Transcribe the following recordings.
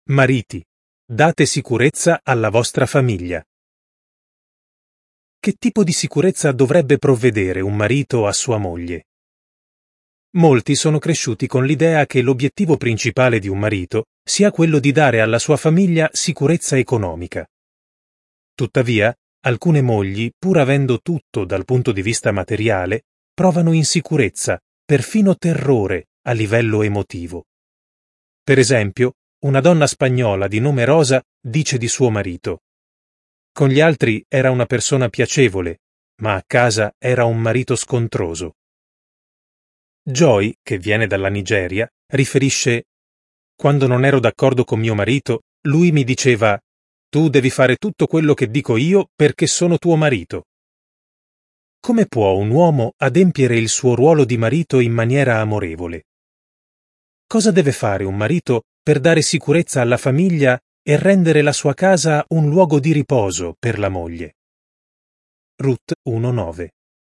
Mariti, date sicurezza alla vostra famiglia. Che tipo di sicurezza dovrebbe provvedere un marito a sua moglie? Molti sono cresciuti con l'idea che l'obiettivo principale di un marito sia quello di dare alla sua famiglia sicurezza economica. Tuttavia, alcune mogli, pur avendo tutto dal punto di vista materiale, provano insicurezza, perfino terrore, a livello emotivo. Per esempio, una donna spagnola di nome Rosa dice di suo marito: «Con gli altri era una persona piacevole, ma a casa era un marito scontroso». Joy, che viene dalla Nigeria, riferisce: «Quando non ero d'accordo con mio marito, lui mi diceva: tu devi fare tutto quello che dico io perché sono tuo marito». Come può un uomo adempiere il suo ruolo di marito in maniera amorevole? Cosa deve fare un marito per dare sicurezza alla famiglia e rendere la sua casa un luogo di riposo per la moglie? Rut 1,9.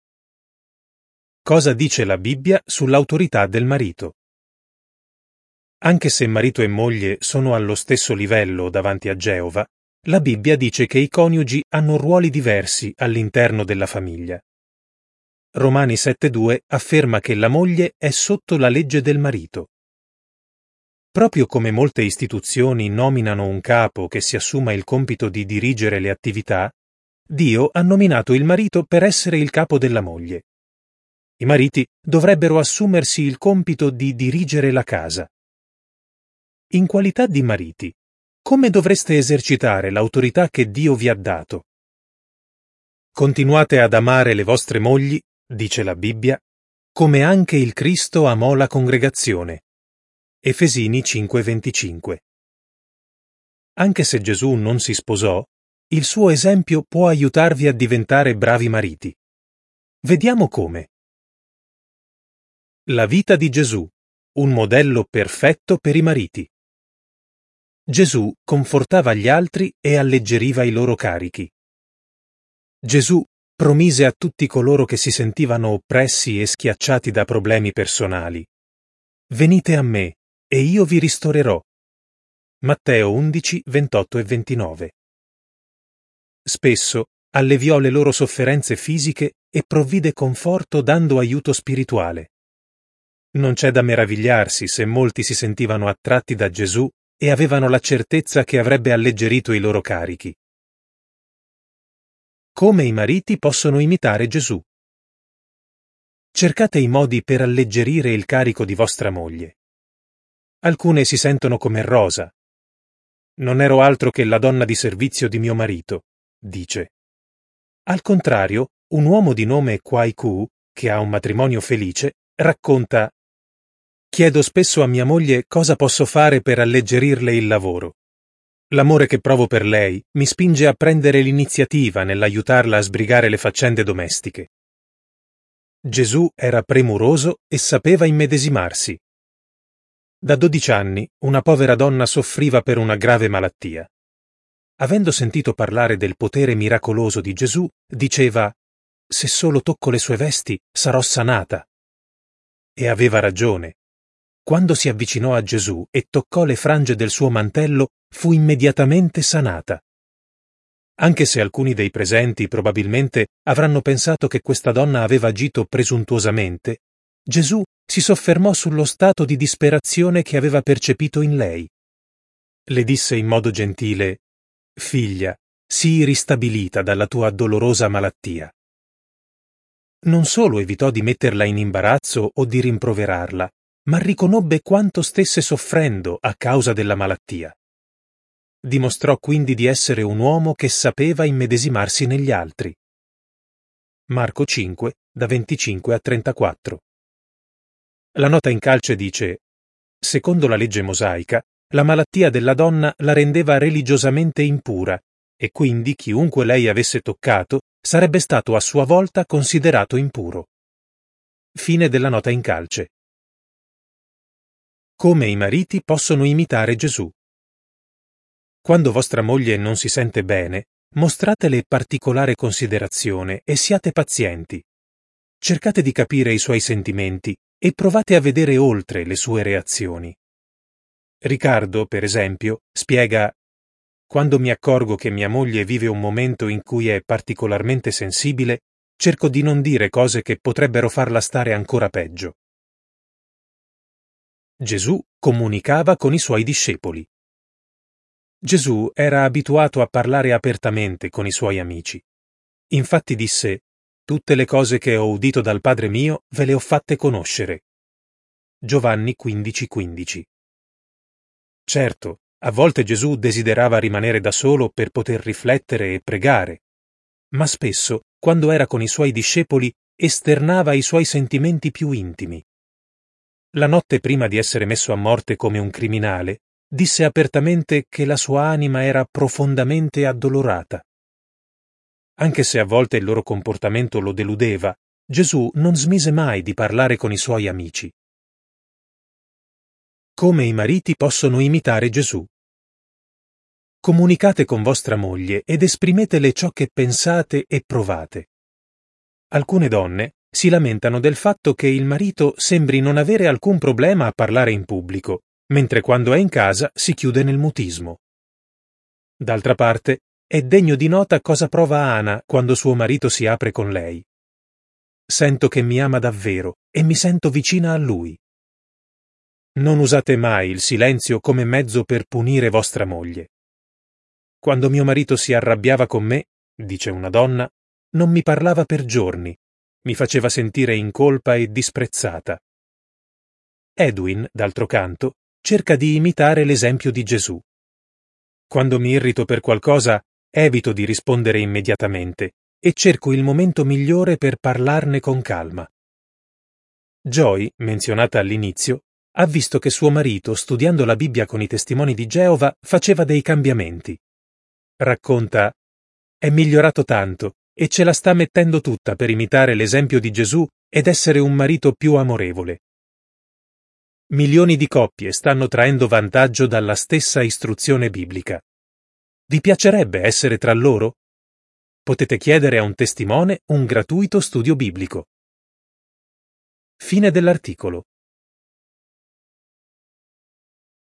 Cosa dice la Bibbia sull'autorità del marito? Anche se marito e moglie sono allo stesso livello davanti a Geova, la Bibbia dice che i coniugi hanno ruoli diversi all'interno della famiglia. Romani 7,2 afferma che la moglie è sotto la legge del marito. Proprio come molte istituzioni nominano un capo che si assuma il compito di dirigere le attività, Dio ha nominato il marito per essere il capo della moglie. I mariti dovrebbero assumersi il compito di dirigere la casa. In qualità di mariti, come dovreste esercitare l'autorità che Dio vi ha dato? Continuate ad amare le vostre mogli, dice la Bibbia, come anche il Cristo amò la congregazione. Efesini 5,25. Anche se Gesù non si sposò, il suo esempio può aiutarvi a diventare bravi mariti. Vediamo come. La vita di Gesù, un modello perfetto per i mariti. Gesù confortava gli altri e alleggeriva i loro carichi. Gesù promise a tutti coloro che si sentivano oppressi e schiacciati da problemi personali: «Venite a me, e io vi ristorerò». Matteo 11, 28 e 29. Spesso alleviò le loro sofferenze fisiche e provvide conforto dando aiuto spirituale. Non c'è da meravigliarsi se molti si sentivano attratti da Gesù e avevano la certezza che avrebbe alleggerito i loro carichi. Come i mariti possono imitare Gesù? Cercate i modi per alleggerire il carico di vostra moglie. Alcune si sentono come Rosa. «Non ero altro che la donna di servizio di mio marito», dice. Al contrario, un uomo di nome Kwai Ku, che ha un matrimonio felice, racconta: «Chiedo spesso a mia moglie cosa posso fare per alleggerirle il lavoro. L'amore che provo per lei mi spinge a prendere l'iniziativa nell'aiutarla a sbrigare le faccende domestiche». Gesù era premuroso e sapeva immedesimarsi. Da 12 anni una povera donna soffriva per una grave malattia. Avendo sentito parlare del potere miracoloso di Gesù, diceva: «Se solo tocco le sue vesti, sarò sanata». E aveva ragione. Quando si avvicinò a Gesù e toccò le frange del suo mantello, fu immediatamente sanata. Anche se alcuni dei presenti probabilmente avranno pensato che questa donna aveva agito presuntuosamente, Gesù si soffermò sullo stato di disperazione che aveva percepito in lei. Le disse in modo gentile: «Figlia, sii ristabilita dalla tua dolorosa malattia». Non solo evitò di metterla in imbarazzo o di rimproverarla, ma riconobbe quanto stesse soffrendo a causa della malattia. Dimostrò quindi di essere un uomo che sapeva immedesimarsi negli altri. Marco 5, da 25 a 34. La nota in calce dice: «Secondo la legge mosaica, la malattia della donna la rendeva religiosamente impura e quindi chiunque lei avesse toccato sarebbe stato a sua volta considerato impuro». Fine della nota in calce. Come i mariti possono imitare Gesù? Quando vostra moglie non si sente bene, mostratele particolare considerazione e siate pazienti. Cercate di capire i suoi sentimenti e provate a vedere oltre le sue reazioni. Riccardo, per esempio, spiega: quando mi accorgo che mia moglie vive un momento in cui è particolarmente sensibile, cerco di non dire cose che potrebbero farla stare ancora peggio. Gesù comunicava con i suoi discepoli. Gesù era abituato a parlare apertamente con i suoi amici. Infatti disse: «Tutte le cose che ho udito dal Padre mio ve le ho fatte conoscere». Giovanni 15,15. Certo, a volte Gesù desiderava rimanere da solo per poter riflettere e pregare, ma spesso, quando era con i suoi discepoli, esternava i suoi sentimenti più intimi. La notte prima di essere messo a morte come un criminale, disse apertamente che la sua anima era profondamente addolorata. Anche se a volte il loro comportamento lo deludeva, Gesù non smise mai di parlare con i suoi amici. Come i mariti possono imitare Gesù? Comunicate con vostra moglie ed esprimetele ciò che pensate e provate. Alcune donne si lamentano del fatto che il marito sembri non avere alcun problema a parlare in pubblico, mentre quando è in casa si chiude nel mutismo. D'altra parte, è degno di nota cosa prova Ana quando suo marito si apre con lei. Sento che mi ama davvero e mi sento vicina a lui. Non usate mai il silenzio come mezzo per punire vostra moglie. Quando mio marito si arrabbiava con me, dice una donna, non mi parlava per giorni, mi faceva sentire in colpa e disprezzata. Edwin, d'altro canto, cerca di imitare l'esempio di Gesù. Quando mi irrito per qualcosa, evito di rispondere immediatamente e cerco il momento migliore per parlarne con calma. Joy, menzionata all'inizio, ha visto che suo marito, studiando la Bibbia con i testimoni di Geova, faceva dei cambiamenti. Racconta: «È migliorato tanto e ce la sta mettendo tutta per imitare l'esempio di Gesù ed essere un marito più amorevole». Milioni di coppie stanno traendo vantaggio dalla stessa istruzione biblica. Vi piacerebbe essere tra loro? Potete chiedere a un testimone un gratuito studio biblico. Fine dell'articolo.